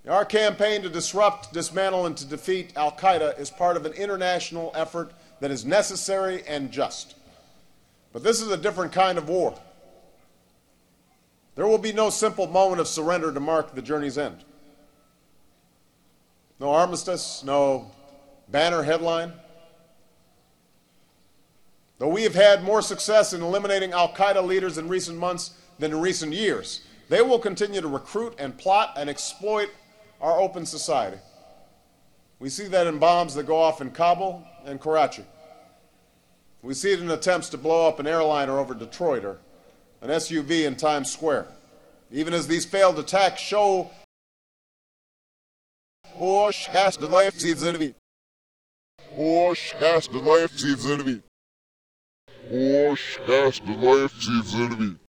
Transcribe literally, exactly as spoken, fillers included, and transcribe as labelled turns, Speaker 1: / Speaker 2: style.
Speaker 1: Our campaign to disrupt, dismantle, and to defeat al-Qaeda is part of an international effort that is necessary and just. But this is a different kind of war. There will be no simple moment of surrender to mark the journey's end. No armistice, no banner headline. Though we have had more success in eliminating al-Qaeda leaders in recent months than in recent years, they will continue to recruit and plot and exploit our open society. We see that in bombs that go off in Kabul and Karachi. We see it in attempts to blow up an airliner over Detroit or an S U V in Times Square. Even as these failed attacks show Hoş has the life seeds enemy.
Speaker 2: Hoş has the life seeds enemy. Hoş has the life seeds enemy.